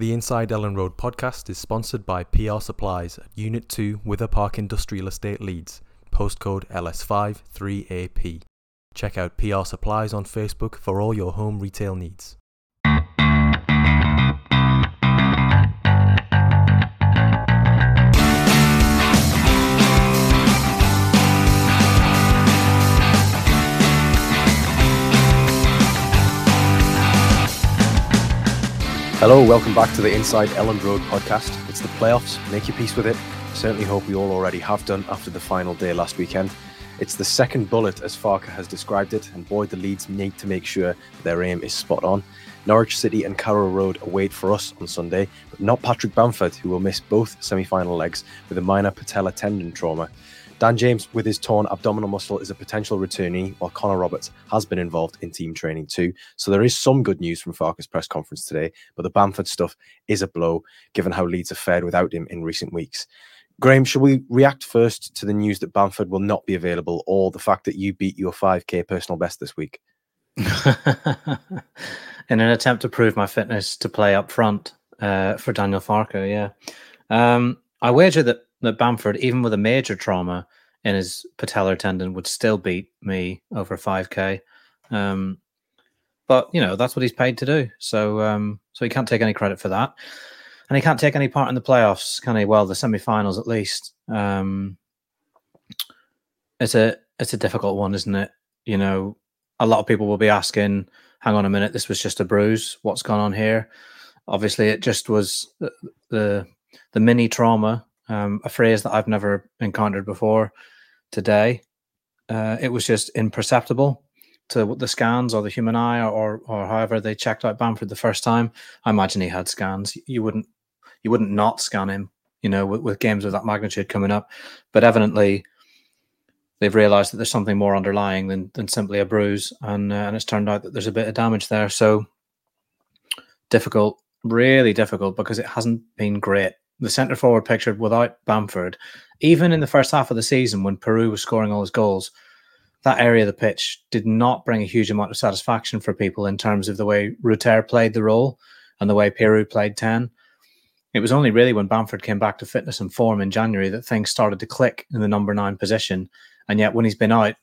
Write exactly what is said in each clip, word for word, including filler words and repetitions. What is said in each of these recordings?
The Inside Ellen Road podcast is sponsored by P R Supplies at Unit two Wither Park Industrial Estate, Leeds, postcode L S five three A P. Check out P R Supplies on Facebook for all your home retail needs. Hello, welcome back to the Inside Ellen Road podcast. It's the playoffs, make your peace with it. Certainly hope we all already have done after the final day last weekend. It's the second bullet, as Farke has described it, and boy, the Leeds need to make sure their aim is spot on. Norwich City and Carrow Road await for us on Sunday, but not Patrick Bamford, who will miss both semi-final legs with a minor patella tendon trauma. Dan James, with his torn abdominal muscle, is a potential returnee, while Connor Roberts has been involved in team training too. So there is some good news from Farke's press conference today, but the Bamford stuff is a blow, given how Leeds have fared without him in recent weeks. Graham, shall we react first to the news that Bamford will not be available, or the fact that you beat your five K personal best this week? In an attempt to prove my fitness to play up front uh, for Daniel Farke, yeah. Um, I wager that that Bamford, even with a major trauma in his patellar tendon, would still beat me over five K. Um, but, you know, that's what he's paid to do. So um, so he can't take any credit for that. And he can't take any part in the playoffs, can he? Well, the semi-finals at least. Um, it's a it's a difficult one, isn't it? You know, a lot of people will be asking, hang on a minute, this was just a bruise. What's gone on here? Obviously, it just was the the, the mini trauma. Um, a phrase that I've never encountered before today. Uh, it was just imperceptible to the scans or the human eye, or or however they checked out Bamford the first time. I imagine he had scans. You wouldn't you wouldn't not scan him, you know, with, with games of that magnitude coming up. But evidently, they've realised that there's something more underlying than than simply a bruise, and uh, and it's turned out that there's a bit of damage there. So difficult, really difficult, because it hasn't been great. The centre forward picture without Bamford, even in the first half of the season when Peru was scoring all his goals, that area of the pitch did not bring a huge amount of satisfaction for people in terms of the way Ruter played the role and the way Peru played ten. It was only really when Bamford came back to fitness and form in January that things started to click in the number nine position. And yet when he's been out,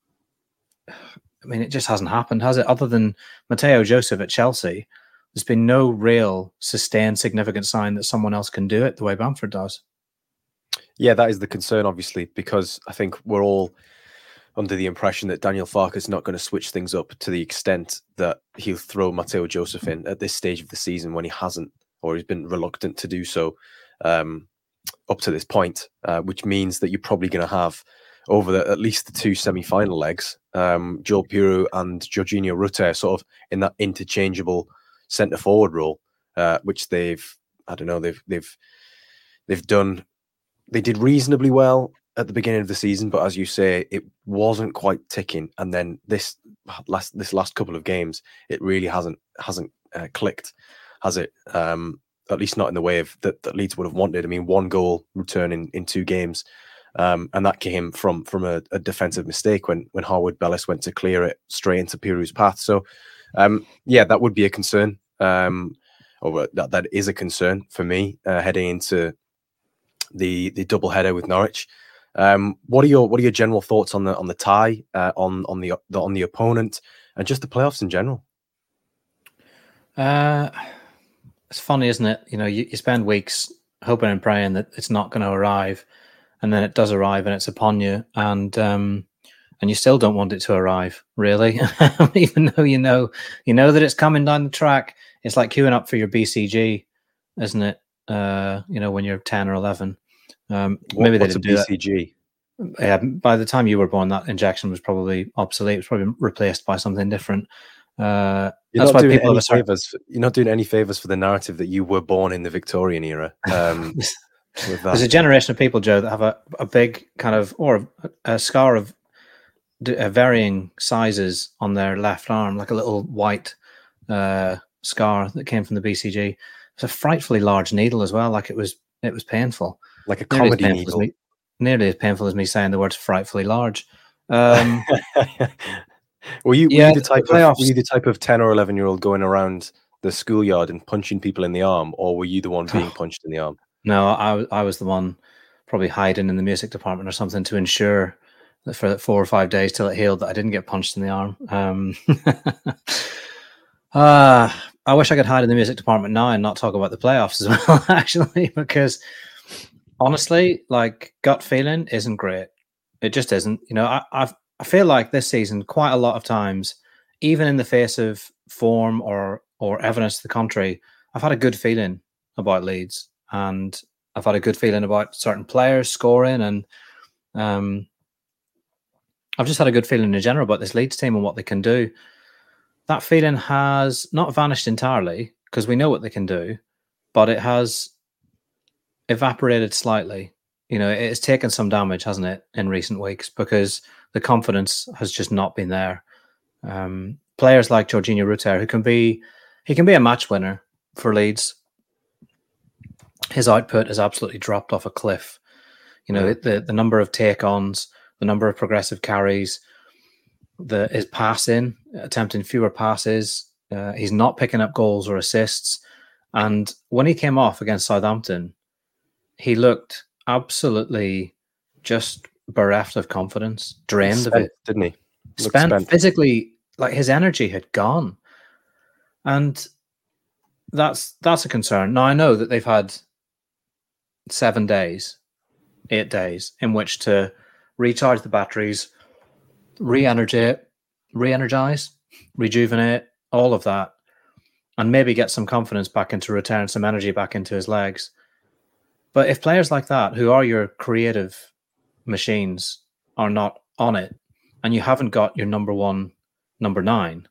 I mean, it just hasn't happened, has it? Other than Mateo Joseph at Chelsea, there's been no real sustained significant sign that someone else can do it the way Bamford does. Yeah, that is the concern, obviously, because I think we're all under the impression that Daniel Farke is not going to switch things up to the extent that he'll throw Mateo Joseph in at this stage of the season when he hasn't, or he's been reluctant to do so um, up to this point, uh, which means that you're probably going to have over the, at least the two semi-final legs, um, Joel Piroe and Jorginho Rutter sort of in that interchangeable centre forward role, uh, which they've, I don't know, they've they've they've done. They did reasonably well at the beginning of the season, but as you say, it wasn't quite ticking. And then this last this last couple of games, it really hasn't hasn't uh, clicked, has it? Um, at least not in the way of that, that Leeds would have wanted. I mean, one goal return in, in two games, um, and that came from from a, a defensive mistake when when Harwood Bellis went to clear it straight into Pirou's path. So. Um, yeah, that would be a concern, um, or that, that is a concern for me uh, heading into the the double header with Norwich. Um, what are your what are your general thoughts on the on the tie, uh, on on the, the on the opponent, and just the playoffs in general? Uh, it's funny, isn't it? You know, you, you spend weeks hoping and praying that it's not going to arrive, and then it does arrive, and it's upon you, and um, and you still don't want it to arrive, really, even though you know you know that it's coming down the track. It's like queuing up for your B C G, isn't it? Uh, you know, when you're ten or eleven. Um, what, maybe they what's didn't a B C G? Do that. Yeah, by the time you were born, that injection was probably obsolete. It was probably replaced by something different. Uh, you're, that's not why doing people any have a certain... favors for, you're not doing any favors for the narrative that you were born in the Victorian era. Um, with that. There's a generation of people, Joe, that have a, a big kind of, or a, a scar of uh, varying sizes on their left arm, like a little white uh, scar that came from the B C G. It's a frightfully large needle as well. Like it was, it was painful. Like a nearly comedy as needle. Me, nearly as painful as me saying the words frightfully large. Um, were you, yeah, were you the type the of were you the type of ten or eleven year old going around the schoolyard and punching people in the arm, or were you the one being punched in the arm? No, I I was the one probably hiding in the music department or something to ensure that for four or five days till it healed that I didn't get punched in the arm. Um, uh, I wish I could hide in the music department now and not talk about the playoffs as well, actually, because honestly, like gut feeling isn't great. It just isn't. You know, I I've, I feel like this season quite a lot of times, even in the face of form or or evidence to the contrary, I've had a good feeling about Leeds, and I've had a good feeling about certain players scoring, and um, I've just had a good feeling in general about this Leeds team and what they can do. That feeling has not vanished entirely because we know what they can do, but it has evaporated slightly. You know, it's taken some damage, hasn't it, in recent weeks, because the confidence has just not been there. Um, players like Georginio Rutter, who can be, he can be a match winner for Leeds. His output has absolutely dropped off a cliff. You know, the the number of take-ons, the number of progressive carries, the his passing, attempting fewer passes. Uh, he's not picking up goals or assists. And when he came off against Southampton, he looked absolutely just bereft of confidence, drained spent, of it, didn't he? Spent, spent physically, like his energy had gone, and that's that's a concern. Now I know that they've had seven days, eight days in which to recharge the batteries, re-energize, re-energize, rejuvenate, all of that, and maybe get some confidence back into return, some energy back into his legs. But if players like that, who are your creative machines, are not on it, and you haven't got your number one, number nine,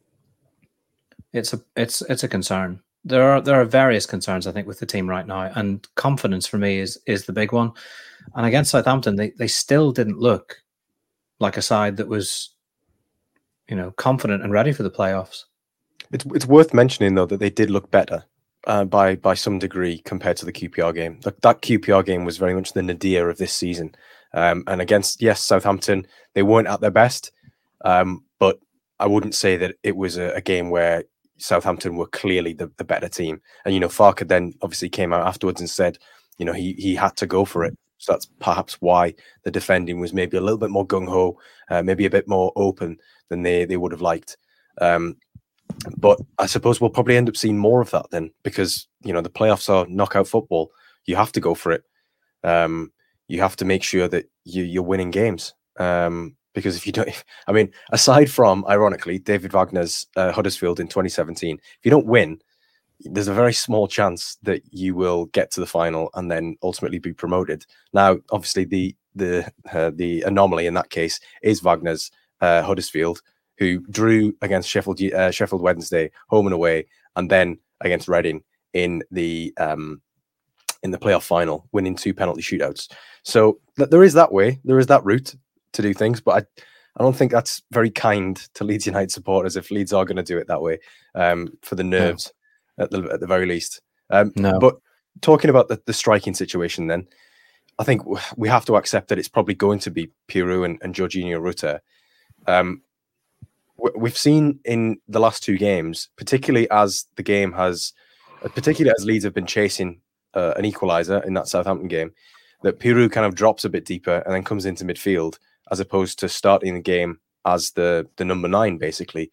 it's a it's it's a concern. There are there are various concerns, I think, with the team right now, and confidence for me is is the big one. And against Southampton, they they still didn't look like a side that was, you know, confident and ready for the playoffs. It's it's worth mentioning though that they did look better uh, by by some degree compared to the Q P R game. That, that Q P R game was very much the nadir of this season. Um, and against yes Southampton, they weren't at their best, um, but I wouldn't say that it was a, a game where Southampton were clearly the, the better team. And you know, Farke then obviously came out afterwards and said, you know, he he had to go for it. So that's perhaps why the defending was maybe a little bit more gung-ho, uh, maybe a bit more open than they, they would have liked. Um, but I suppose we'll probably end up seeing more of that then, because, you know, the playoffs are knockout football. You have to go for it. Um, you have to make sure that you, you're winning games. Um, because if you don't, if, I mean, aside from, ironically, David Wagner's uh, Huddersfield in twenty seventeen, if you don't win, there's a very small chance that you will get to the final and then ultimately be promoted. Now, obviously, the the uh, the anomaly in that case is Wagner's uh, Huddersfield, who drew against Sheffield uh, Sheffield Wednesday home and away, and then against Reading in the um, in the playoff final, winning two penalty shootouts. So th- there is that way, there is that route to do things, but I. I don't think that's very kind to Leeds United supporters if Leeds are going to do it that way, um, for the nerves. No. At the at the very least. Um, no. But talking about the, the striking situation then, I think we have to accept that it's probably going to be Piroe and, and Georginio Rutter. Um, we've seen in the last two games, particularly as the game has, particularly as Leeds have been chasing uh, an equaliser in that Southampton game, that Piroe kind of drops a bit deeper and then comes into midfield as opposed to starting the game as the, the number nine, basically.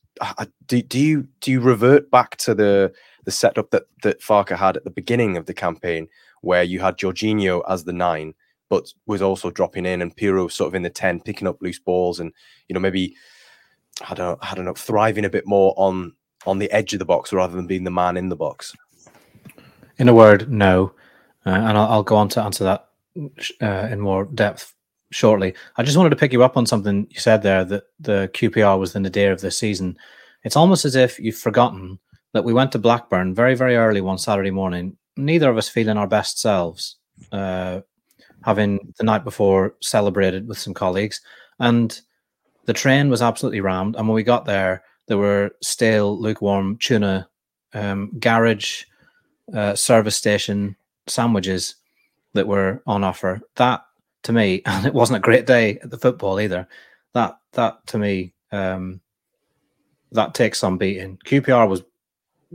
Do, do you do you revert back to the the setup that that Farke had at the beginning of the campaign, where you had Georginio as the nine, but was also dropping in, and Piroe sort of in the ten, picking up loose balls, and you know maybe I don't I don't know thriving a bit more on on the edge of the box rather than being the man in the box? In a word, no, uh, and I'll, I'll go on to answer that uh, in more depth shortly. I just wanted to pick you up on something you said there, that the Q P R was the nadir of this season. It's almost as if you've forgotten that we went to Blackburn very, very early one Saturday morning, neither of us feeling our best selves, uh, having the night before celebrated with some colleagues, and the train was absolutely rammed. And when we got there, there were stale, lukewarm tuna, um, garage, uh, service station sandwiches that were on offer. That, to me, and it wasn't a great day at the football either. That that to me, um, that takes some beating. Q P R was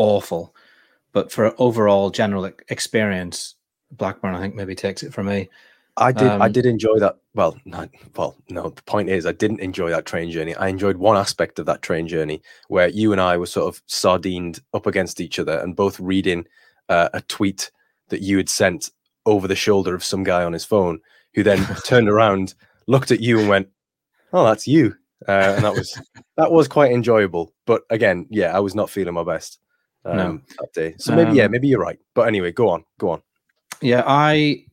awful. But for overall general experience, Blackburn, I think, maybe takes it for me. I did. Um, I did enjoy that. Well, not, well, no. The point is, I didn't enjoy that train journey. I enjoyed one aspect of that train journey where you and I were sort of sardined up against each other and both reading uh, a tweet that you had sent over the shoulder of some guy on his phone, who then turned around, looked at you, and went, "Oh, that's you." Uh, and that was that was quite enjoyable. But again, yeah, I was not feeling my best um, No. that day. So maybe, yeah, Um, maybe you're right. But anyway, go on, go on. Yeah, I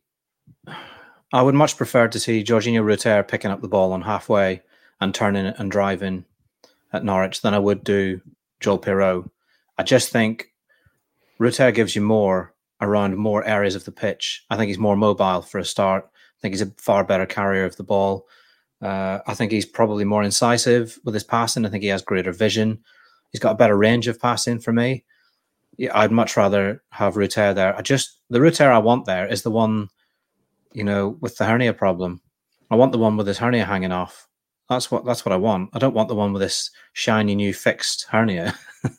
I would much prefer to see Jorginho Rutter picking up the ball on halfway and turning it and driving at Norwich than I would do Joel Pirou. I just think Rutter gives you more around more areas of the pitch. I think he's more mobile for a start. I think he's a far better carrier of the ball. Uh, I think he's probably more incisive with his passing. I think he has greater vision. He's got a better range of passing for me. Yeah, I'd much rather have Rutter there. I just the Rutter I want there is the one, you know, with the hernia problem. I want the one with his hernia hanging off. That's what that's what I want. I don't want the one with this shiny new fixed hernia.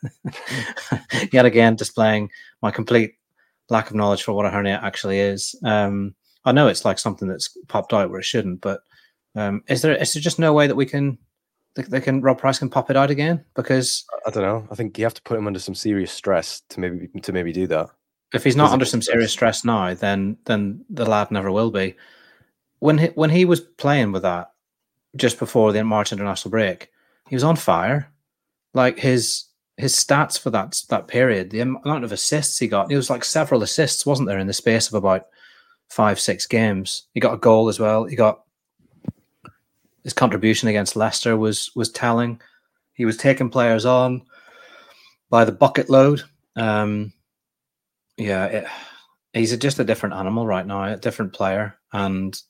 Yet again, displaying my complete lack of knowledge for what a hernia actually is. Um, I know it's like something that's popped out where it shouldn't, but um, is there is there just no way that we can they, they can Rob Price can pop it out again? Because I don't know. I think you have to put him under some serious stress to maybe to maybe do that. if he's not Physical under some stress. serious stress now, then then the lad never will be. When he, when he was playing with that just before the March international break, he was on fire. Like his his stats for that that period, the amount of assists he got, it was like several assists, wasn't there, in the space of about five six games. He got a goal as well. He got his contribution against Leicester was was telling. He was taking players on by the bucket load. Um, yeah, it, he's a, just a different animal right now, a different player, and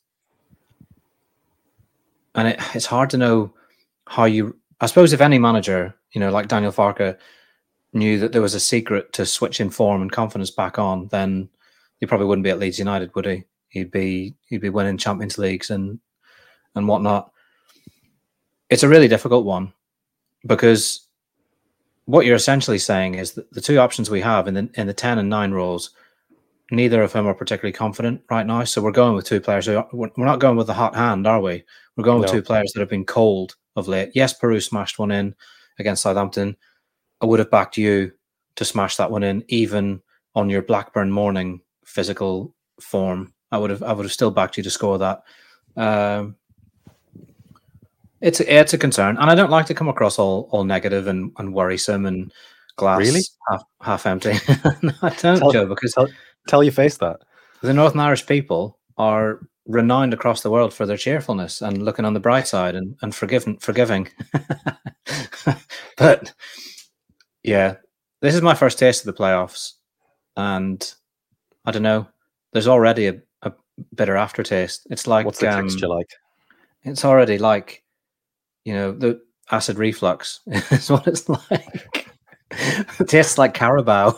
and it, it's hard to know how you. I suppose if any manager, you know, like Daniel Farke, knew that there was a secret to switching form and confidence back on, then he probably wouldn't be at Leeds United, would he? He'd be he'd be winning Champions Leagues and and whatnot. It's a really difficult one because what you're essentially saying is that the two options we have in the in the ten and nine roles, neither of whom are particularly confident right now. So we're going with two players who are, we're not going with the hot hand, are we? We're going with No. two players that have been cold of late. Yes, Peru smashed one in against Southampton. I would have backed you to smash that one in, even on your Blackburn morning physical form. I would have I would have still backed you to score that. Um, it's a, it's a concern, and I don't like to come across all all negative and, and worrisome and glass Really? half half empty. No, I don't, Tell- Joe, because Tell, tell your face that. the Northern Irish people are renowned across the world for their cheerfulness and looking on the bright side and, and forgiving forgiving. But yeah, this is my first taste of the playoffs, and I don't know. There's already a, a bitter aftertaste. It's like What's the um, texture like? it's already like, you know, the acid reflux is what it's like. It tastes like Carabao.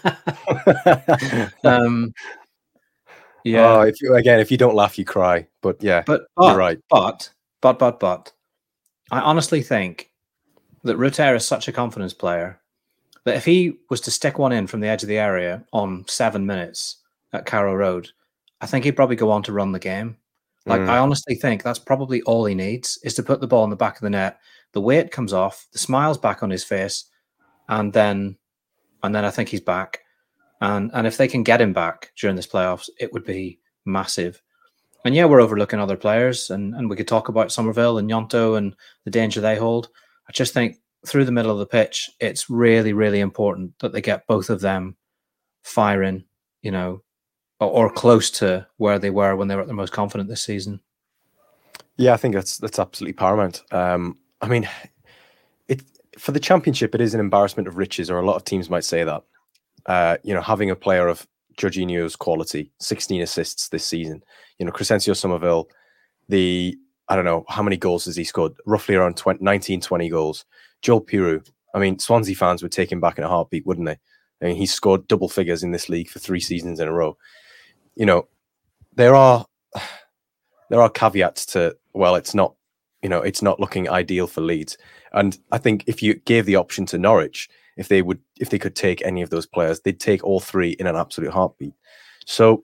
um, yeah, Oh, if you, again, if you don't laugh, you cry. But yeah, but, you're but right. But but but but I honestly think that Rutter is such a confidence player that if he was to stick one in from the edge of the area on seven minutes at Carrow Road, I think he'd probably go on to run the game. Like, Mm. I honestly think that's probably all he needs is to put the ball in the back of the net. The weight comes off, the smile's back on his face, and then and then I think he's back. And and if they can get him back during this playoffs, it would be massive. And yeah, we're overlooking other players, and, and we could talk about Somerville and Yonto and the danger they hold. I just think through the middle of the pitch, it's really, really important that they get both of them firing, you know, or, or close to where they were when they were at their most confident this season. Yeah, I think that's that's absolutely paramount. Um, I mean, it for the championship, it is an embarrassment of riches, or a lot of teams might say that. Uh, you know, having a player of Jorginho's quality, sixteen assists this season. You know, Crescencio Somerville, the I don't know how many goals has he scored? Roughly around twenty, nineteen, twenty goals. Joel Pirou. I mean, Swansea fans would take him back in a heartbeat, wouldn't they? I mean, he's scored double figures in this league for three seasons in a row. You know, there are there are caveats to, well, it's not, you know, it's not looking ideal for Leeds. And I think if you gave the option to Norwich, if they would if they could take any of those players. They'd take all three in an absolute heartbeat. So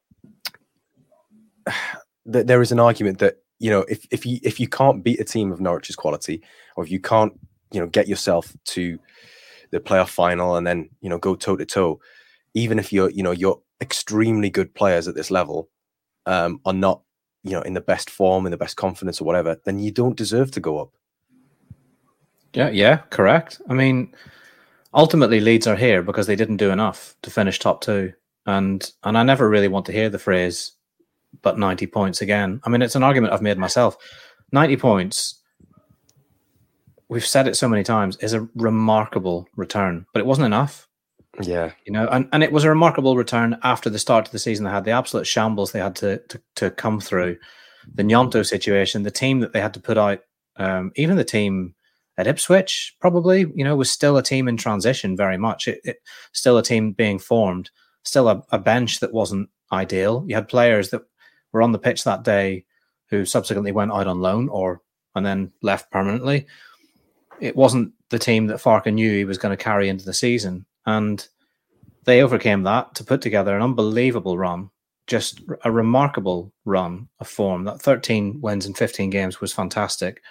th- there is an argument that, you know, if if you if you can't beat a team of Norwich's quality, or if you can't, you know, get yourself to the playoff final and then, you know, go toe to toe, even if you're, you know, you're extremely good players at this level um, are not, you know, in the best form, in the best confidence or whatever, then you don't deserve to go up. Yeah, yeah, correct. I mean, ultimately Leeds are here because they didn't do enough to finish top two. And and I never really want to hear the phrase, but ninety points again. I mean, it's an argument I've made myself. ninety points, we've said it so many times, is a remarkable return, but it wasn't enough. Yeah. You know, and, and it was a remarkable return after the start of the season. They had the absolute shambles they had to to, to come through. The Gnonto situation, the team that they had to put out, um, even the team at Ipswich, probably, you know, was still a team in transition very much. It, it still a team being formed, still a, a bench that wasn't ideal. You had players that were on the pitch that day who subsequently went out on loan or and then left permanently. It wasn't the team that Farke knew he was going to carry into the season. And they overcame that to put together an unbelievable run, just a remarkable run of form. That thirteen wins in fifteen games was fantastic.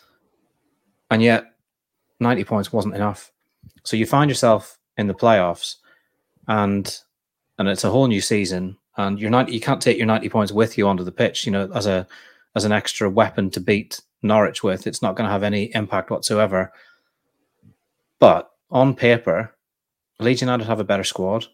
And yet ninety points wasn't enough. So you find yourself in the playoffs and and it's a whole new season, and you're not you can't take your ninety points with you onto the pitch, you know, as a as an extra weapon to beat Norwich with. It's not going to have any impact whatsoever. But on paper, Leeds United have a better squad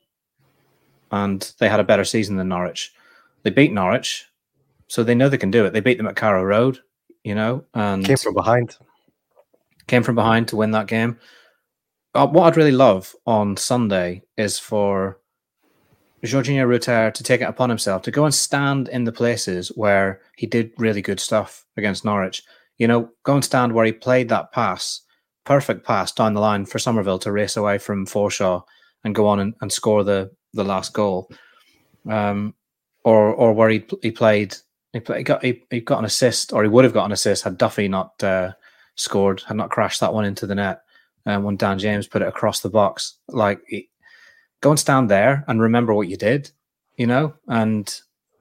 and they had a better season than Norwich. They beat Norwich, so they know they can do it. They beat them at Carrow Road, you know, and Came from behind. Came from behind to win that game. Uh, what I'd really love on Sunday is for Jorginho Rutter to take it upon himself to go and stand in the places where he did really good stuff against Norwich. You know, go and stand where he played that pass, perfect pass down the line for Somerville to race away from Forshaw and go on and, and score the, the last goal. Um, or or where he he played, he, play, he got he, he got an assist, or he would have got an assist had Duffy not uh, scored, had not crashed that one into the net. Um, when Dan James put it across the box, like he, go and stand there and remember what you did, you know, and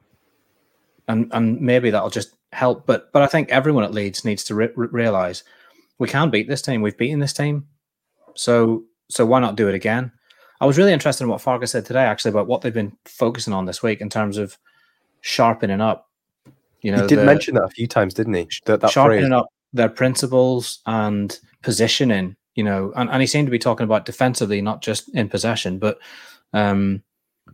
and and maybe that'll just help. But but I think everyone at Leeds needs to re- realize we can beat this team. We've beaten this team, so so why not do it again? I was really interested in what Farke said today, actually, about what they've been focusing on this week in terms of sharpening up. You know, he did the, mention that a few times, didn't he? That, that sharpening phrase. up their principles and positioning. You know, and, and he seemed to be talking about defensively, not just in possession. But um,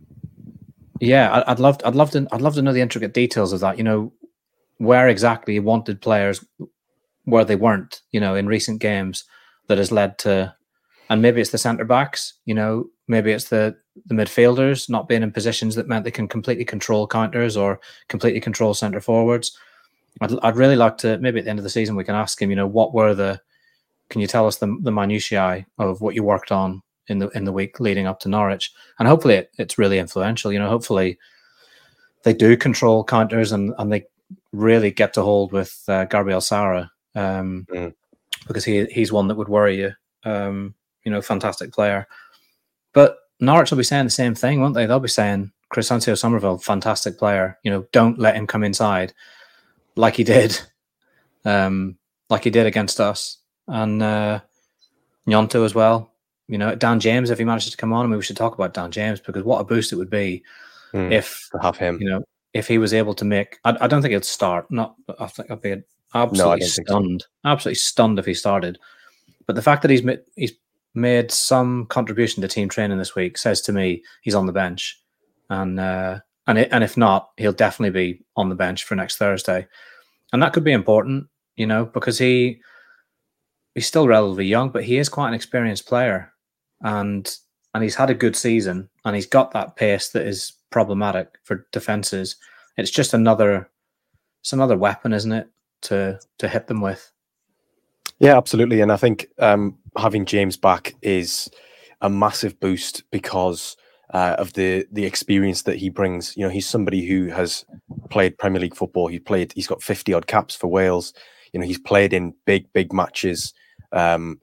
yeah, I, I'd love, I'd love to, I'd love to know the intricate details of that. You know, where exactly he wanted players, where they weren't. You know, in recent games, that has led to, and maybe it's the centre backs. You know, maybe it's the the midfielders not being in positions that meant they can completely control counters or completely control centre forwards. I'd, I'd really like to, maybe at the end of the season, we can ask him. You know, what were the Can you tell us the the minutiae of what you worked on in the in the week leading up to Norwich? And hopefully it, it's really influential. You know, hopefully they do control counters and, and they really get to hold with uh, Gabriel Sara, um, mm. because he he's one that would worry you. Um, you know, fantastic player. But Norwich will be saying the same thing, won't they? They'll be saying Crysencio Somerville, fantastic player. You know, don't let him come inside like he did, um, like he did against us. And uh, Gnonto as well. You know, Dan James, if he manages to come on, I mean, we should talk about Dan James, because what a boost it would be mm, if to have him. You know, if he was able to make. I, I don't think he'd start. Not. I think I'd be absolutely no, stunned. So. Absolutely stunned if he started. But the fact that he's ma- he's made some contribution to team training this week says to me he's on the bench, and uh, and it, and if not, he'll definitely be on the bench for next Thursday, and that could be important. You know, because he. He's still relatively young, but he is quite an experienced player, and and he's had a good season, and he's got that pace that is problematic for defenses. It's just another, it's another weapon, isn't it, to to hit them with? Yeah, absolutely. And I think um, having James back is a massive boost because uh, of the the experience that he brings. You know, he's somebody who has played Premier League football. He played. He's got fifty odd caps for Wales. You know, he's played in big big matches. Um,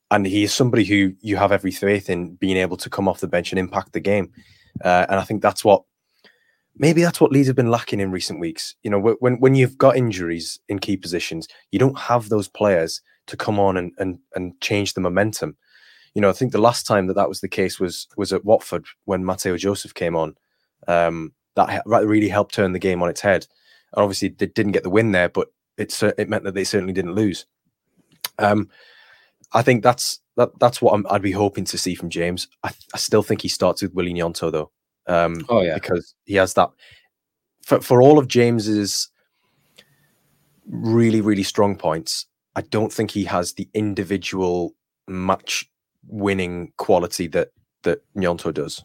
and he is somebody who you have every faith in being able to come off the bench and impact the game. Uh, and I think that's what, maybe that's what Leeds have been lacking in recent weeks. You know, when when you've got injuries in key positions, you don't have those players to come on and and and change the momentum. You know, I think the last time that that was the case was was at Watford when Mateo Joseph came on. Um, that really helped turn the game on its head. And obviously, they didn't get the win there, but it's it meant that they certainly didn't lose. Um, I think that's that that's what I'm, I'd be hoping to see from James. I, I still think he starts with Willy Gnonto though. Um, oh yeah, because he has that for for all of James's really really strong points. I don't think he has the individual match winning quality that that Gnonto does.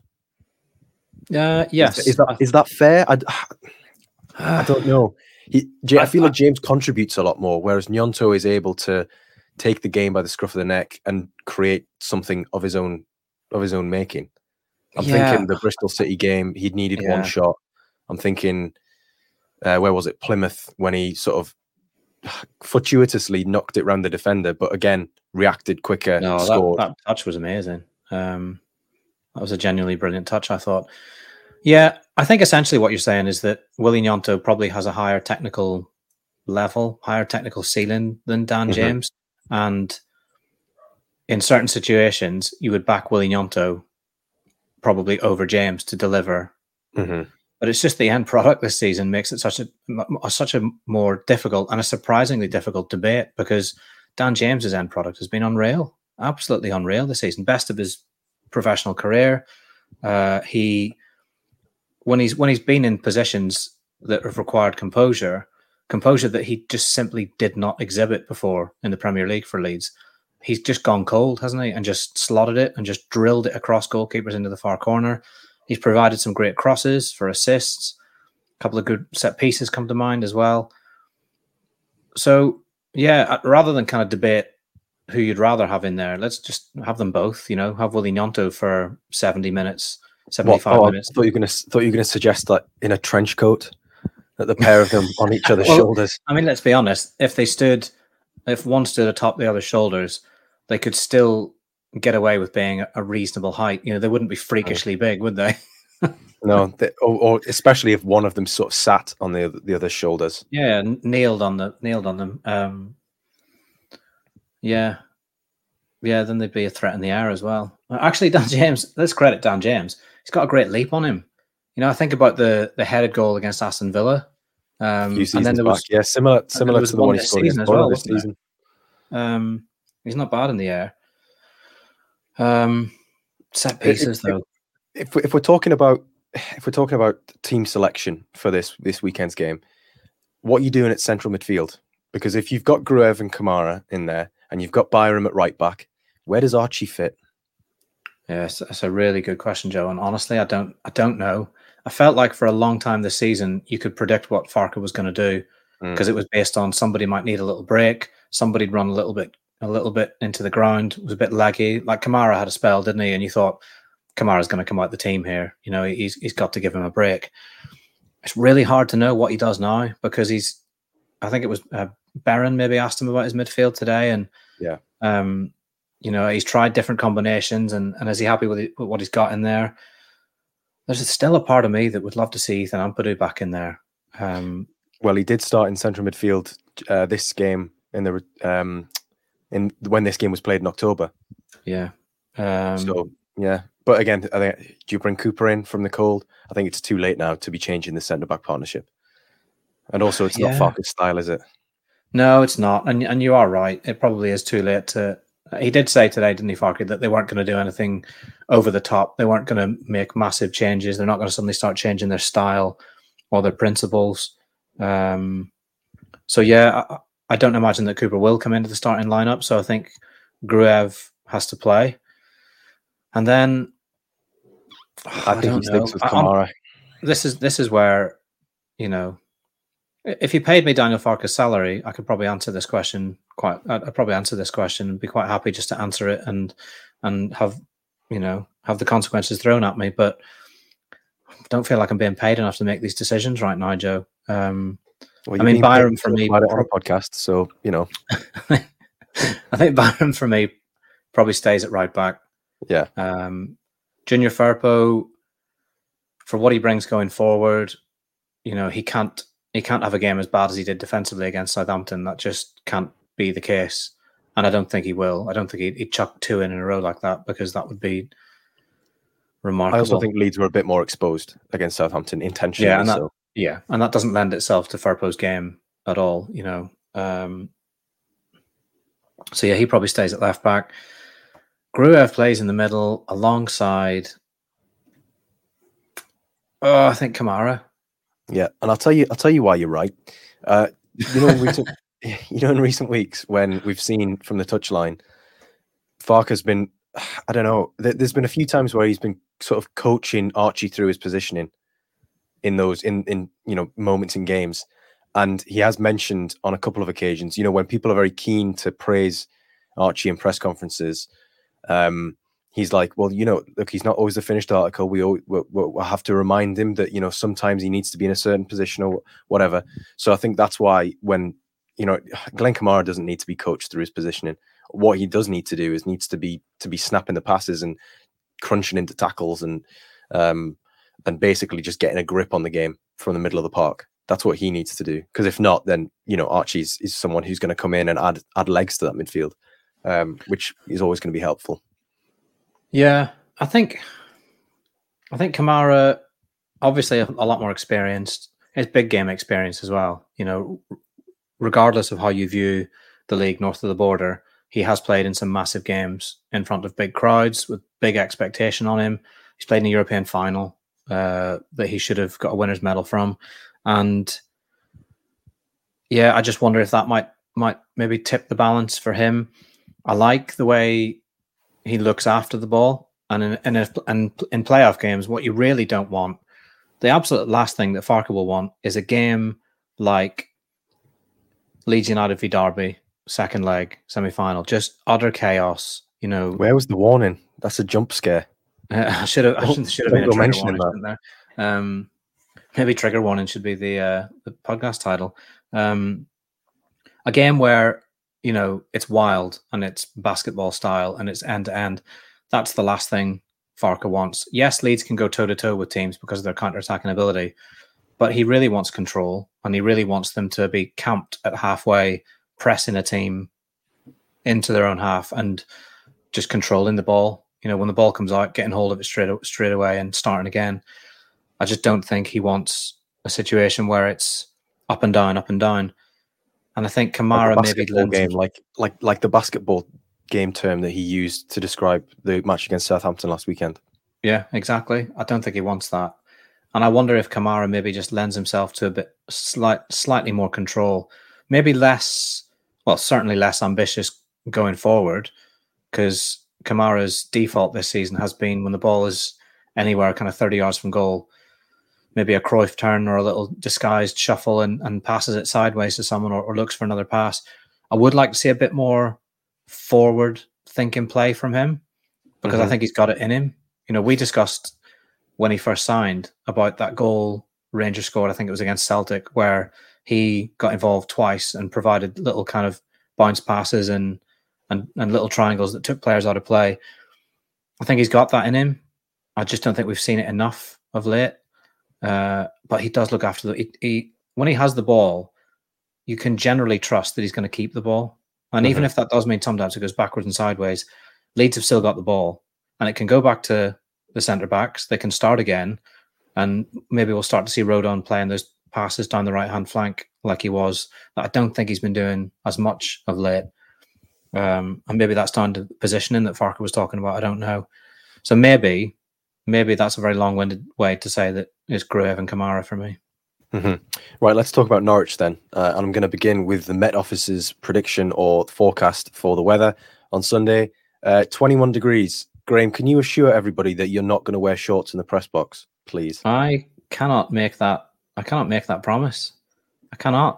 Uh, yes, is, is that is that fair? I, I don't know. He, I feel like James contributes a lot more, whereas Gnonto is able to take the game by the scruff of the neck and create something of his own of his own making. I'm yeah. thinking the Bristol City game, he needed yeah. one shot. I'm thinking, uh, where was it? Plymouth, when he sort of fortuitously knocked it round the defender, but again, reacted quicker. No, scored. That, that touch was amazing. Um, that was a genuinely brilliant touch, I thought. Yeah, I think essentially what you're saying is that Willy Gnonto probably has a higher technical level, higher technical ceiling than Dan mm-hmm. James. And in certain situations, you would back Willy Gnonto probably over James to deliver. Mm-hmm. But it's just the end product this season makes it such a such a more difficult and a surprisingly difficult debate, because Dan James's end product has been unreal, absolutely unreal this season, best of his professional career. Uh, he when he's when he's been in positions that have required composure, composure that he just simply did not exhibit before in the Premier League for Leeds. He's just gone cold, hasn't he? And just slotted it and just drilled it across goalkeepers into the far corner. He's provided some great crosses for assists. A couple of good set pieces come to mind as well. So, yeah, rather than kind of debate who you'd rather have in there, let's just have them both, you know, have Willy Gnonto for seventy minutes, seventy-five what, oh, minutes. I thought you were going to thought you were going to suggest that in a trench coat, that the pair of them on each other's well, shoulders. I mean, let's be honest. If they stood, if one stood atop the other's shoulders, they could still get away with being a reasonable height. You know, they wouldn't be freakishly big, would they? No, they, or, or especially if one of them sort of sat on the the other's shoulders. Yeah, kneeled on the kneeled on them. Um, yeah, yeah. Then they'd be a threat in the air as well. Actually, Dan James. Let's credit Dan James. He's got a great leap on him. You know, I think about the the headed goal against Aston Villa. Um, and then there was back. yeah, similar similar to the one he scored as well this season. Um, he's not bad in the air. Um, set pieces if, though. If, if if we're talking about if we're talking about team selection for this this weekend's game, what are you doing at central midfield? Because if you've got Gruev and Kamara in there, and you've got Byram at right back, where does Archie fit? Yes, that's a really good question, Joe. And honestly, I don't I don't know. I felt like for a long time this season, you could predict what Farke was going to do, because mm. it was based on somebody might need a little break, somebody'd run a little bit a little bit into the ground, it was a bit laggy. Like Kamara had a spell, didn't he? And you thought, Kamara's going to come out the team here. You know, he's he's got to give him a break. It's really hard to know what he does now, because he's, I think it was uh, Barron maybe asked him about his midfield today. And, yeah, um, you know, he's tried different combinations, and, and is he happy with, it, with what he's got in there? There's still a part of me that would love to see Ethan Ampadu back in there. Um, well, he did start in central midfield uh, this game in the um, in when this game was played in October. Yeah. Um, so yeah, but again, I think, do you bring Cooper in from the cold? I think it's too late now to be changing the centre back partnership. And also, it's yeah. not Farke's style, is it? No, it's not. And and you are right. It probably is too late to. He did say today, didn't he, Farke, that they weren't going to do anything over the top. They weren't going to make massive changes. They're not going to suddenly start changing their style or their principles. Um, so, yeah, I, I don't imagine that Cooper will come into the starting lineup. So I think Gruev has to play. And then I, I think he sticks with Kamara. I, this is this is where, you know, if you paid me Daniel Farke's salary, I could probably answer this question quite. I'd probably answer this question and be quite happy just to answer it and and have, you know, have the consequences thrown at me. But I don't feel like I'm being paid enough to make these decisions right now, Joe. Um, well, I mean, Byram for me on a podcast, so you know, I think Byram for me probably stays at right back. Yeah. Um, Junior Firpo, for what he brings going forward, you know, he can't he can't have a game as bad as he did defensively against Southampton. That just can't be the case. And I don't think he will. I don't think he'd, he'd chuck two in in a row like that, because that would be remarkable. I also think Leeds were a bit more exposed against Southampton intentionally. Yeah, and that, so. yeah, and that doesn't lend itself to Firpo's game at all, you know. Um, so, yeah, he probably stays at left back. Gruev plays in the middle alongside, oh, I think Kamara. Yeah, and I'll tell you, I'll tell you why you're right. Uh, you know, in recent, you know, in recent weeks when we've seen from the touchline, Farke's been, I don't know, there's been a few times where he's been sort of coaching Archie through his positioning in those, in in you know, moments in games, and he has mentioned on a couple of occasions, you know, when people are very keen to praise Archie in press conferences, um. He's like, well, you know, look, he's not always the finished article. We all, we'll, we'll have to remind him that, you know, sometimes he needs to be in a certain position or whatever. So I think that's why when, you know, Glenn Kamara doesn't need to be coached through his positioning. What he does need to do is needs to be to be snapping the passes and crunching into tackles and um, and basically just getting a grip on the game from the middle of the park. That's what he needs to do. Because if not, then, you know, Archie's is someone who's going to come in and add add legs to that midfield, um, which is always going to be helpful. Yeah, I think I think Kamara, obviously a, a lot more experienced. His big game experience as well. You know, regardless of how you view the league north of the border, he has played in some massive games in front of big crowds with big expectation on him. He's played in a European final uh, that he should have got a winner's medal from, and yeah, I just wonder if that might might maybe tip the balance for him. I like the way he looks after the ball, and in, in, a, in in playoff games, what you really don't want, the absolute last thing that Farke will want, is a game like Leeds United v Derby, second leg, semi-final, just utter chaos. You know, where was the warning? That's a jump scare. Uh, I should have. I should, should have been a trigger warning that. there. Um, maybe trigger warning should be the uh, the podcast title. Um, a game where, you know, it's wild and it's basketball style and it's end to end. That's the last thing Farke wants. Yes, Leeds can go toe to toe with teams because of their counter-attacking ability, but he really wants control, and he really wants them to be camped at halfway, pressing a team into their own half and just controlling the ball. You know, when the ball comes out, getting hold of it straight straight away and starting again. I just don't think he wants a situation where it's up and down, up and down. And I think Kamara like maybe game, like like like the basketball game term that he used to describe the match against Southampton last weekend. Yeah, exactly. I don't think he wants that. And I wonder if Kamara maybe just lends himself to a bit slight, slightly more control, maybe less, well, certainly less ambitious going forward, because Kamara's default this season has been when the ball is anywhere kind of thirty yards from goal, maybe a Cruyff turn or a little disguised shuffle and, and passes it sideways to someone, or, or looks for another pass. I would like to see a bit more forward thinking play from him, because mm-hmm. I think he's got it in him. You know, we discussed when he first signed about that goal Rangers scored, I think it was against Celtic, where he got involved twice and provided little kind of bounce passes and and, and little triangles that took players out of play. I think he's got that in him. I just don't think we've seen it enough of late. Uh, but he does look after the he, he when he has the ball, you can generally trust that he's going to keep the ball. And mm-hmm. even if that does mean sometimes it goes backwards and sideways, Leeds have still got the ball, and it can go back to the centre backs. They can start again, and maybe we'll start to see Rodon playing those passes down the right hand flank like he was. I don't think he's been doing as much of late, um, and maybe that's down to the positioning that Farke was talking about. I don't know. So maybe, maybe that's a very long-winded way to say that it's Gruev and Kamara for me. Mm-hmm. Right, let's talk about Norwich then. Uh, and I'm going to begin with the Met Office's prediction or forecast for the weather on Sunday. Uh, twenty-one degrees. Graham, can you assure everybody that you're not going to wear shorts in the press box, please? I cannot make that. I cannot make that promise. I cannot.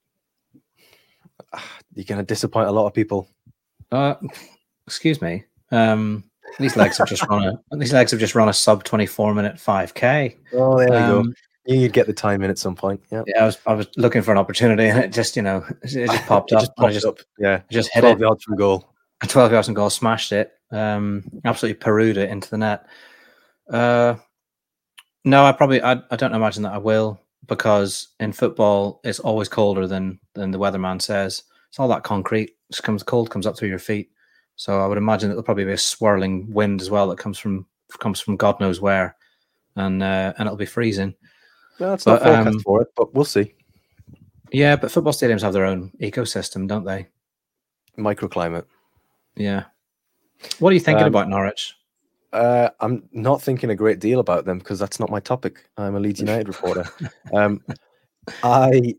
You're going to disappoint a lot of people. Uh, excuse me. Um, these legs have just run a. These legs have just run a sub twenty-four minute five k. Oh, there um, you go. You'd get the time in at some point. Yeah, yeah. I was I was looking for an opportunity, and it just you know it just popped it up. Just popped I just, up. Yeah, I just hit twelve it. yards from goal. twelve yards and goal, smashed it. Um, absolutely Peru'd it into the net. Uh, no, I probably I, I don't imagine that I will, because in football it's always colder than than the weatherman says. It's all that concrete. It comes cold comes up through your feet. So I would imagine that there'll probably be a swirling wind as well that comes from comes from God knows where, and uh, and it'll be freezing. No, it's not But, forecast um, for it, but we'll see. Yeah, but football stadiums have their own ecosystem, don't they? Microclimate. Yeah. What are you thinking Um, about Norwich? Uh, I'm not thinking a great deal about them because that's not my topic. I'm a Leeds United reporter. Um, I,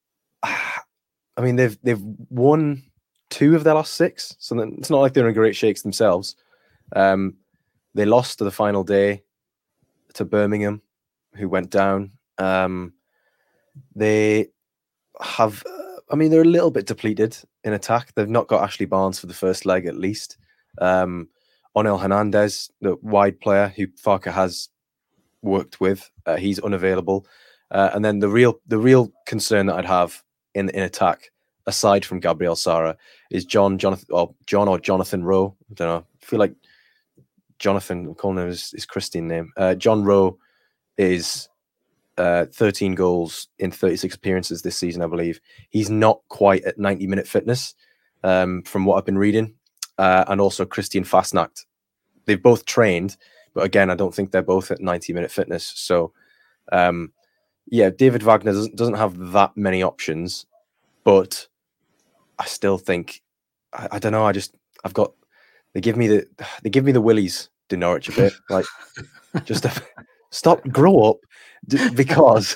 I mean, they've they've won two of their last six, so then it's not like they're in great shakes themselves. Um, they lost to the final day to Birmingham, who went down. Um, they have, uh, I mean, they're a little bit depleted in attack. They've not got Ashley Barnes for the first leg, at least. Um, Onel Hernandez, the wide player who Farke has worked with, uh, he's unavailable. Uh, and then the real the real concern that I'd have in in attack, aside from Gabriel Sara, is John Jonathan or John or Jonathan Rowe. I don't know. I feel like Jonathan, I'm calling him his, his Christian name. Uh, John Rowe is uh, thirteen goals in thirty-six appearances this season, I believe. He's not quite at ninety minute fitness, um, from what I've been reading. Uh, and also Christian Fastnacht. They've both trained, but again, I don't think they're both at ninety minute fitness. So, um, yeah, David Wagner doesn't, doesn't have that many options, but I still think, I, I don't know. I just, I've got, they give me the, they give me the willies to Norwich a bit. Like, just stop, grow up, because,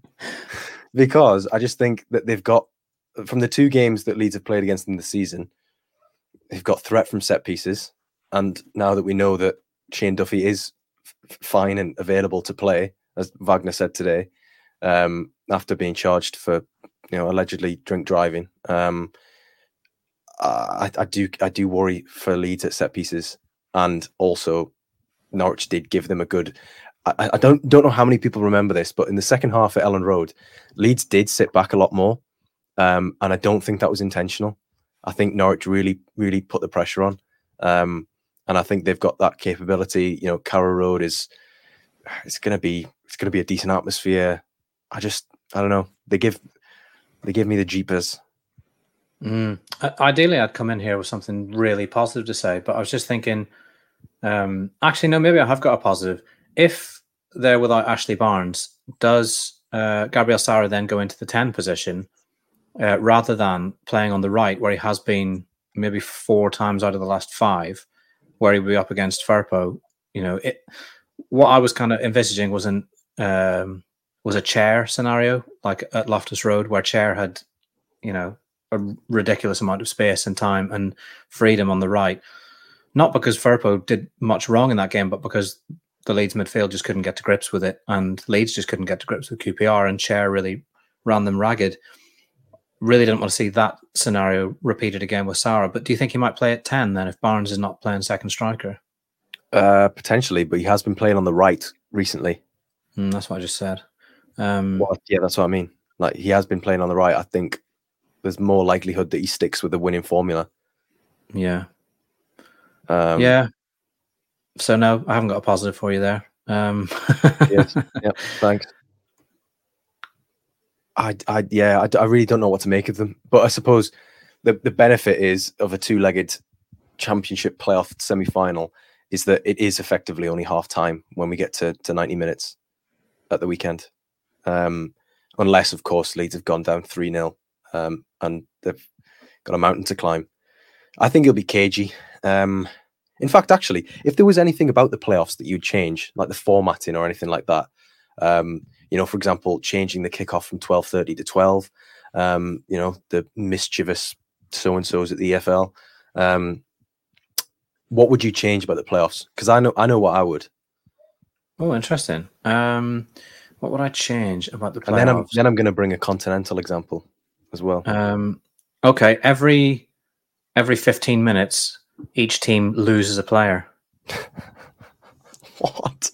because I just think that they've got, from the two games that Leeds have played against them this season, they've got threat from set pieces. And now that we know that Shane Duffy is f- fine and available to play, as Wagner said today, um, after being charged for, you know, allegedly drink driving, um, I, I do I do worry for Leeds at set pieces. And also, Norwich did give them a good. I, I don't don't know how many people remember this, but in the second half at Ellen Road, Leeds did sit back a lot more, um, and I don't think that was intentional. I think Norwich really, really put the pressure on. Um, and I think they've got that capability. You know, Carrow Road is, it's going to be, it's going to be a decent atmosphere. I just, I don't know. They give, they give me the jeepers. Mm. Ideally, I'd come in here with something really positive to say, but I was just thinking, um, actually, no, maybe I have got a positive. If they're without Ashley Barnes, does uh, Gabriel Sara then go into the ten position? Uh, rather than playing on the right, where he has been maybe four times out of the last five, where he would be up against Firpo. You know, it, what I was kind of envisaging was an um, was a Chair scenario, like at Loftus Road, where Chair had, you know, a ridiculous amount of space and time and freedom on the right. Not because Firpo did much wrong in that game, but because the Leeds midfield just couldn't get to grips with it, and Leeds just couldn't get to grips with Q P R, and Chair really ran them ragged. Really didn't want to see that scenario repeated again with Sara. But do you think he might play at ten then if Barnes is not playing second striker? Uh, potentially, but he has been playing on the right recently. Mm, that's what I just said. Um, well, yeah, that's what I mean. Like, he has been playing on the right. I think there's more likelihood that he sticks with the winning formula. Yeah. Um, yeah. So no, I haven't got a positive for you there. Um, yes. Yep. Thanks. I, I, yeah, I, I really don't know what to make of them. But I suppose the, the benefit is of a two-legged championship playoff semi-final is that it is effectively only half time when we get to, to ninety minutes at the weekend. Um, unless, of course, Leeds have gone down three nil um, and they've got a mountain to climb. I think it'll be cagey. Um, in fact, actually, if there was anything about the playoffs that you'd change, like the formatting or anything like that, um, you know, for example, changing the kickoff from twelve thirty to twelve, um, you know, the mischievous so-and-sos at the E F L. Um, what would you change about the playoffs? Because I know I know what I would. Oh, interesting. Um, what would I change about the playoffs? And then I'm, then I'm going to bring a continental example as well. Um, okay, every every fifteen minutes, each team loses a player. What?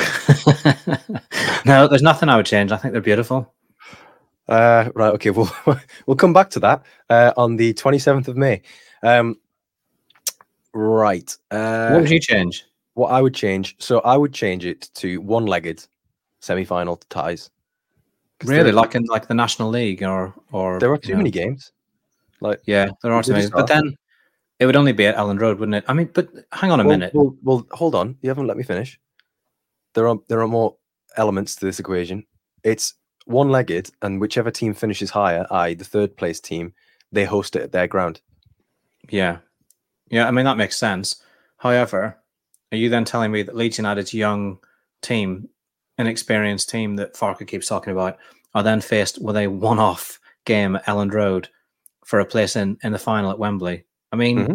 No, there's nothing I would change. I think they're beautiful. Uh, right, okay, we'll we'll come back to that uh, on the twenty-seventh of May. Um, Right. Uh, What would you change? What I would change, so I would change it to one-legged semi-final ties. Really, there, like in like the National League, or or there are you too know, many games. Like yeah, there are too there many. just But are. then it would only be at Elland Road, wouldn't it? I mean, but hang on a well, minute. Well, well, hold on. You haven't let me finish. There are there are more elements to this equation. It's one-legged, and whichever team finishes higher, that is, the third place team, they host it at their ground. Yeah, yeah. I mean, that makes sense. However, are you then telling me that Leeds United's young team, inexperienced team that Farke keeps talking about, are then faced with a one-off game at Elland Road for a place in, in the final at Wembley? I mean, Mm-hmm.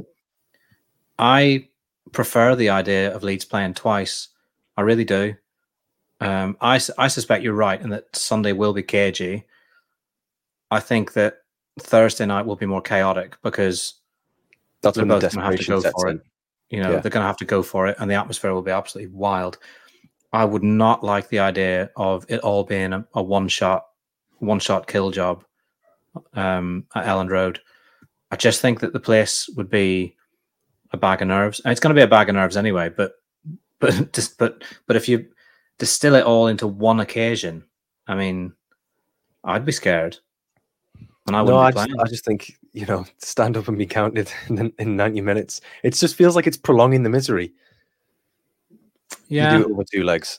I prefer the idea of Leeds playing twice. I really do. Um, I, I suspect you're right and that Sunday will be cagey. I think that Thursday night will be more chaotic because That's they're when the both going to have to desperation go sets for in. it. You know, Yeah. they're going to have to go for it, and the atmosphere will be absolutely wild. I would not like the idea of it all being a, a one-shot, one-shot kill job um, at Elland Road. I just think that the place would be a bag of nerves. And it's going to be a bag of nerves anyway. But but just but but if you distill it all into one occasion, I mean, I'd be scared, and I wouldn't no, be I just, playing. I just think, you know, stand up and be counted in, in ninety minutes. It just feels like it's prolonging the misery. Yeah, You do it over two legs.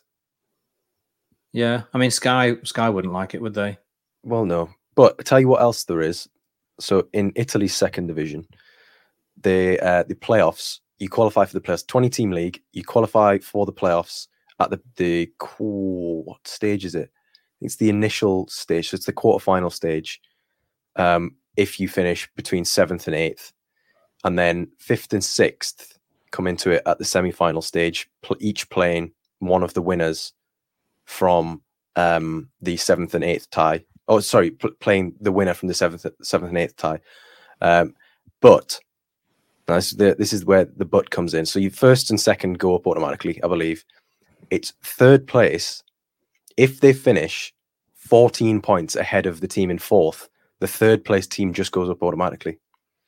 yeah. I mean, Sky Sky wouldn't like it, would they? Well, no. But I tell you what else there is. So in Italy's second division, the uh, the playoffs, you qualify for the playoffs, twenty-team league. You qualify for the playoffs at the the what stage is it? It's the initial stage. So it's the quarterfinal stage. Um, if you finish between seventh and eighth, and then fifth and sixth come into it at the semi-final stage, pl- each playing one of the winners from um, the seventh and eighth tie. Oh, sorry, pl- playing the winner from the seventh, seventh and eighth tie. Um, but this, the, this is where the but comes in. So you first and second go up automatically, I believe. It's third place. If they finish fourteen points ahead of the team in fourth, the third place team just goes up automatically.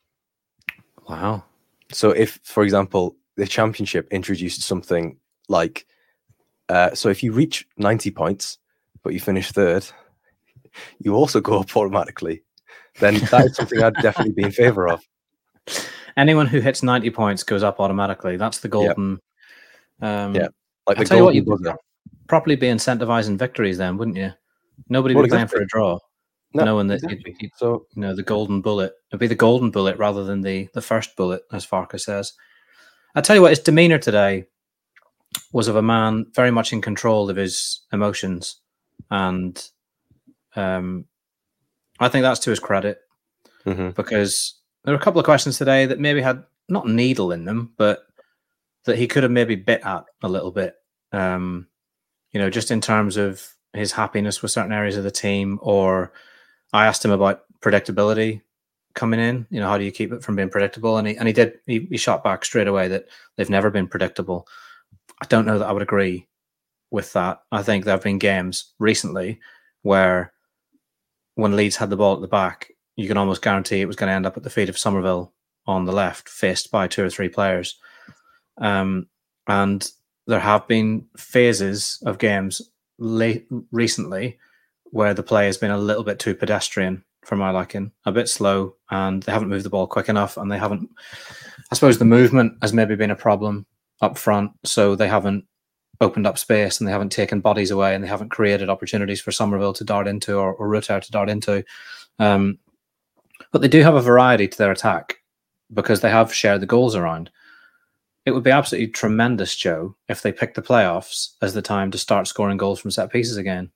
Wow. So if, for example, the championship introduced something like, uh, so if you reach ninety points, but you finish third, you also go up automatically, then that is something I'd definitely be in favor of. Anyone who hits ninety points goes up automatically. That's the golden. Yeah. Um, yeah. Like I'll the tell you what, golden you'd buzzer. properly be incentivizing victories then, wouldn't you? Nobody Well, would be playing exactly. for a draw, No, knowing that exactly. you, you, so you know the golden bullet. It'd be the golden bullet rather than the the first bullet, as Farke says. I tell you what, his demeanor today was of a man very much in control of his emotions, and um, I think that's to his credit mm-hmm. because there were a couple of questions today that maybe had not needle in them, but that he could have maybe bit at a little bit. Um, you know, just in terms of his happiness with certain areas of the team, or I asked him about predictability coming in. You know, how do you keep it from being predictable? And he and he did. He, he shot back straight away that they've never been predictable. I don't know that I would agree with that. I think there have been games recently where when Leeds had the ball at the back, you can almost guarantee it was going to end up at the feet of Somerville on the left, faced by two or three players. Um, and there have been phases of games late recently where the play has been a little bit too pedestrian for my liking, a bit slow, and they haven't moved the ball quick enough, and they haven't. I suppose the movement has maybe been a problem up front, so they haven't opened up space and they haven't taken bodies away and they haven't created opportunities for Somerville to dart into or, or Rutter to dart into. Um, but they do have a variety to their attack because they have shared the goals around. It would be absolutely tremendous, Joe, if they picked the playoffs as the time to start scoring goals from set pieces again.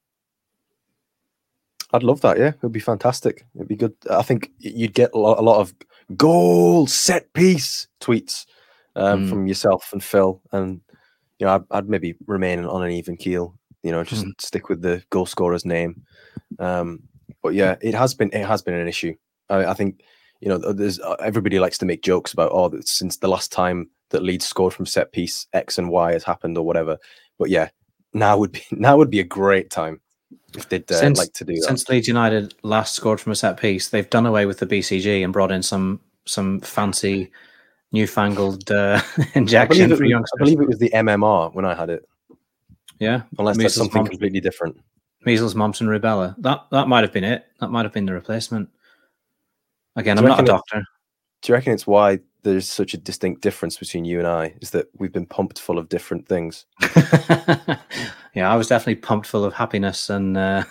I'd love that, yeah. It would be fantastic. It'd be good. I think you'd get a lot, a lot of goal set piece tweets um, mm. from yourself and Phil. And, you know, I'd, I'd maybe remain on an even keel, you know, just mm. stick with the goal scorer's name. Um, but yeah, it has been, it has been an issue. I, I think, you know, there's everybody likes to make jokes about, oh, since the last time that Leeds scored from set piece, X and Y has happened or whatever. But yeah, now would be, now would be a great time. If they'd uh, since, like to do that. Since Leeds United last scored from a set piece, they've done away with the B C G and brought in some some fancy newfangled uh, I injection believe, for it was, youngsters. I believe it was the M M R when I had it. Yeah, unless measles, that's something mumps, completely different. Measles, mumps, and rubella. That that might have been it. That might have been the replacement. Again, Do I'm you not a reckon it- doctor. Do you reckon it's why there's such a distinct difference between you and I? Is that we've been pumped full of different things? Yeah, I was definitely pumped full of happiness and uh,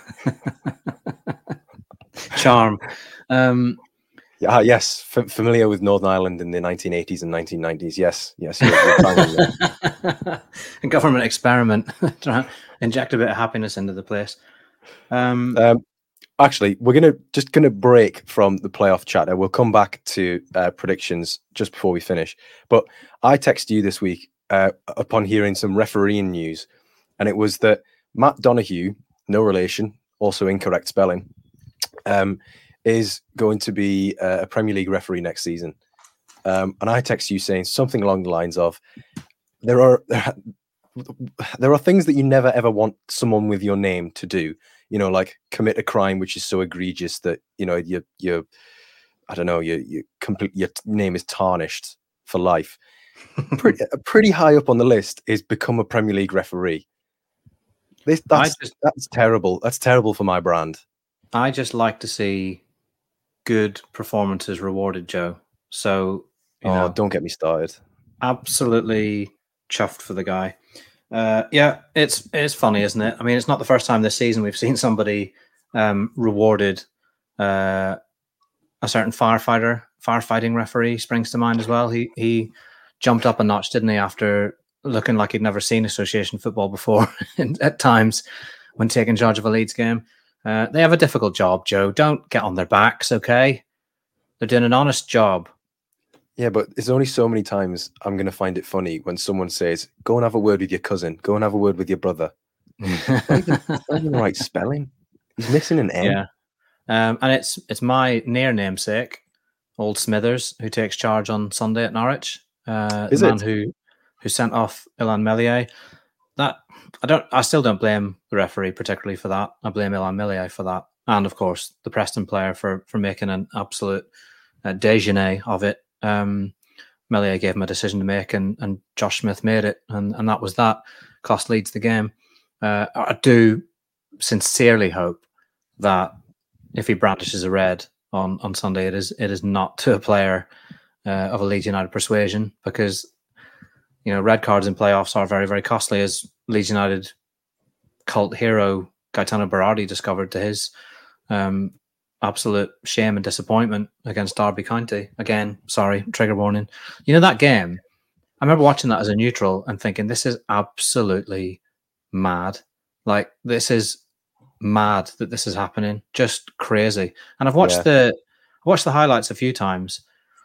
charm. Um, Yeah, ah, yes, F- familiar with Northern Ireland in the nineteen eighties and nineteen nineties. Yes, yes, you're, you're bang on there. a government experiment. Try to inject a bit of happiness into the place. Um, Um, actually, we're gonna just gonna break from the playoff chatter. We'll come back to uh, predictions just before we finish. But I texted you this week uh, upon hearing some refereeing news, and it was that Matt Donoghue, no relation, also incorrect spelling, um, is going to be a Premier League referee next season. Um, and I text you saying something along the lines of, "There are there are, there are things that you never ever want someone with your name to do. You know, like commit a crime which is so egregious that you know you you I don't know you you complete your name is tarnished for life." pretty, pretty high up on the list is become a Premier League referee. This that's just, that's terrible. That's terrible for my brand. I just like to see good performances rewarded, Joe. So, you oh, know, don't get me started. Absolutely chuffed for the guy. Uh, yeah, it's it's funny, isn't it? I mean, it's not the first time this season we've seen somebody um, rewarded. Uh, a certain firefighter, firefighting referee springs to mind as well. He he jumped up a notch, didn't he, after looking like he'd never seen association football before at times when taking charge of a Leeds game. Uh, they have a difficult job, Joe. Don't get on their backs, okay? They're doing an honest job. Yeah, but there's only so many times I'm going to find it funny when someone says, "Go and have a word with your cousin. Go and have a word with your brother." It's not even, it's not even the right spelling. He's missing an N. Yeah, um, and it's it's my near namesake, old Smithers, who takes charge on Sunday at Norwich. Uh, Is the man it? who who sent off Ilan Meslier. That I don't. I still don't blame the referee particularly for that. I blame Ilan Meslier for that, and of course the Preston player for for making an absolute uh, déjeuner of it. Um, Meslier gave him a decision to make, and, and Josh Smith made it, and, and that was that. Cost Leeds the game. Uh, I do sincerely hope that if he brandishes a red on, on Sunday, it is it is not to a player uh, of a Leeds United persuasion, because you know red cards in playoffs are very very costly, as Leeds United cult hero Gaetano Berardi discovered to his um, absolute shame and disappointment against Derby County. Again, sorry, trigger warning. You know, that game, I remember watching that as a neutral and thinking, this is absolutely mad. Like, this is mad that this is happening. Just crazy. And I've watched yeah. the I watched the highlights a few times,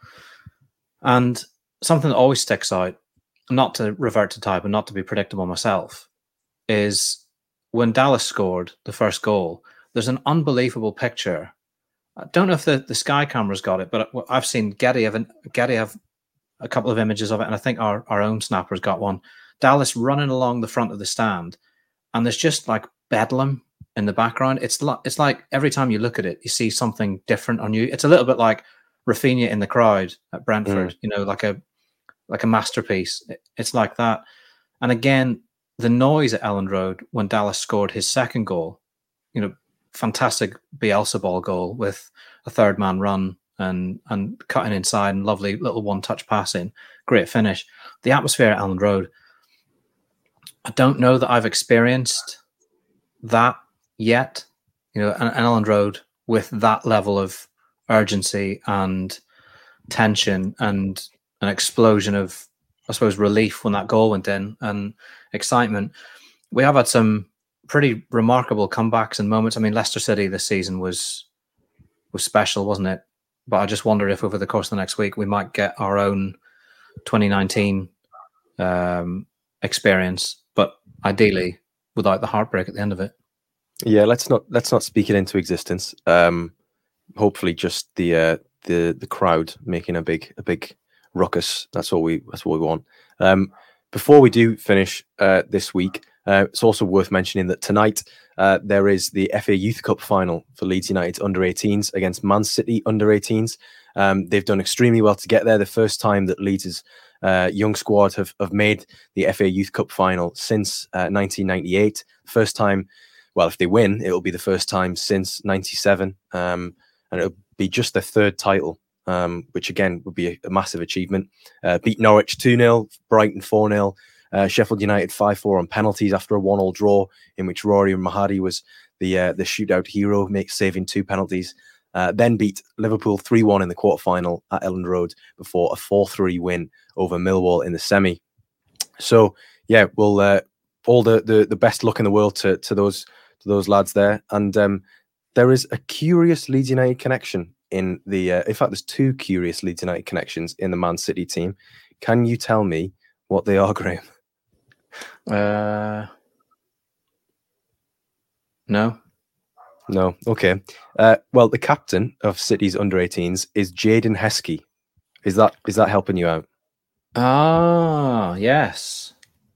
and something that always sticks out, not to revert to type and not to be predictable myself, is when Dallas scored the first goal, there's an unbelievable picture. I don't know if the, the Sky cameras got it, but I've seen Getty have, an, Getty have a couple of images of it, and I think our, our own snappers got one. Dallas running along the front of the stand, and there's just like bedlam in the background. It's like, it's like every time you look at it, you see something different on you. It's a little bit like Rafinha in the crowd at Brentford, mm. you know, like a like a masterpiece. It's like that. And again, the noise at Elland Road when Dallas scored his second goal, you know, fantastic Bielsa ball goal with a third man run and and cutting inside and lovely little one touch passing, great finish. The atmosphere at Elland Road, I don't know that I've experienced that yet, you know, an, an Elland Road with that level of urgency and tension and an explosion of, I suppose, relief when that goal went in and excitement. We have had some pretty remarkable comebacks and moments. I mean, Leicester City this season was was special, wasn't it? But I just wonder if over the course of the next week we might get our own twenty nineteen um, experience, but ideally without the heartbreak at the end of it. Yeah, let's not let's not speak it into existence. Um, hopefully, just the uh, the the crowd making a big a big ruckus. That's what we that's what we want. Um, before we do finish uh, this week, Uh, it's also worth mentioning that tonight uh, there is the F A Youth Cup final for Leeds United under eighteens against Man City under eighteens. Um, they've done extremely well to get there. The first time that Leeds' uh, young squad have, have made the F A Youth Cup final since uh, nineteen ninety-eight. First time, well, if they win, it'll be the first time since ninety-seven. Um, and it'll be just their third title, um, which again would be a, a massive achievement. Uh, beat Norwich two nil, Brighton four nil, uh, Sheffield United five four on penalties after a one all draw in which Rory Mahadi was the uh, the shootout hero, make, saving two penalties. Uh, then beat Liverpool three one in the quarterfinal at Elland Road before a four three win over Millwall in the semi. So, yeah, well, uh, all the, the the best luck in the world to to those to those lads there. And um, there is a curious Leeds United connection in the. Uh, in fact, there's two curious Leeds United connections in the Man City team. Can you tell me what they are, Graham? Uh, no. No. Okay. Uh, well, the captain of City's under eighteens is Jaden Heskey. Is that is that helping you out? Ah, yes.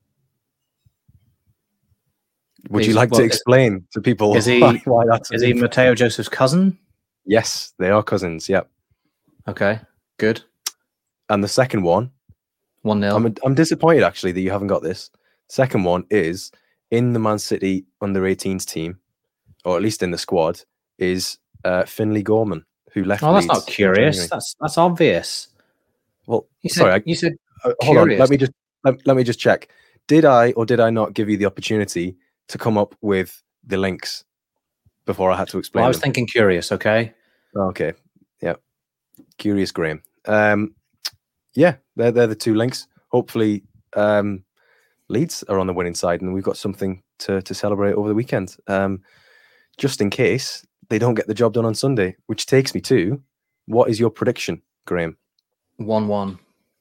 Would He's, you like well, to explain to people is he, why, why that's is he Mateo Joseph's cousin? Yes, they are cousins. Yep. Okay, good. And the second one, one nil. I'm I'm disappointed actually that you haven't got this. Second one is in the Man City under eighteens team, or at least in the squad, is uh, Finlay Gorman, who left. Oh, that's Leeds not curious. That's that's obvious. Well, you said, sorry, I, you said. Uh, hold on, let me just let, let me just check. Did I or did I not give you the opportunity to come up with the links before I had to explain? Well, I was them? thinking curious. Okay. Okay. Yeah. Curious Graham. Um, yeah, they're they're the two links. Hopefully, um, Leeds are on the winning side, and we've got something to to celebrate over the weekend. Um, just in case they don't get the job done on Sunday, which takes me to what is your prediction, Graham? One one.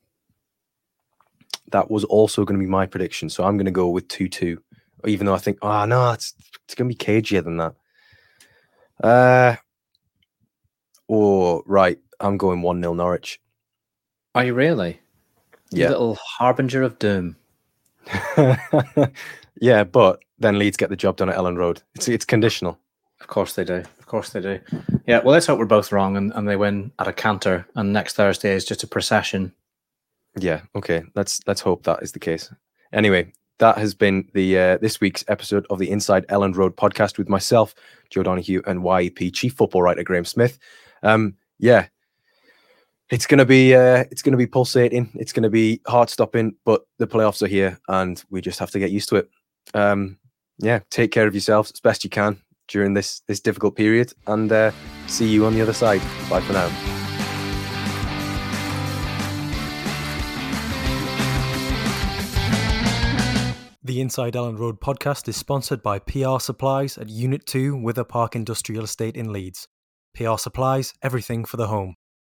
That was also going to be my prediction. So I'm going to go with two two, even though I think, oh, no, it's, it's going to be cagier than that. Uh, oh, right. I'm going one nil Norwich. Are you really? Yeah. You little harbinger of doom. Yeah, but then Leeds get the job done at Elland Road. It's it's conditional. Of course they do. Of course they do. Yeah, well, let's hope we're both wrong and, and they win at a canter. And next Thursday is just a procession. Yeah, okay. Let's let's hope that is the case. Anyway, that has been the uh, this week's episode of the Inside Elland Road podcast with myself, Joe Donoghue, and Y E P chief football writer Graham Smith. Um, yeah, it's gonna be uh, it's gonna be pulsating. It's gonna be heart stopping, but the playoffs are here, and we just have to get used to it. Um, yeah, take care of yourselves as best you can during this this difficult period, and uh, see you on the other side. Bye for now. The Inside Elland Road podcast is sponsored by P R Supplies at Unit two Wither Park Industrial Estate in Leeds. P R Supplies, everything for the home.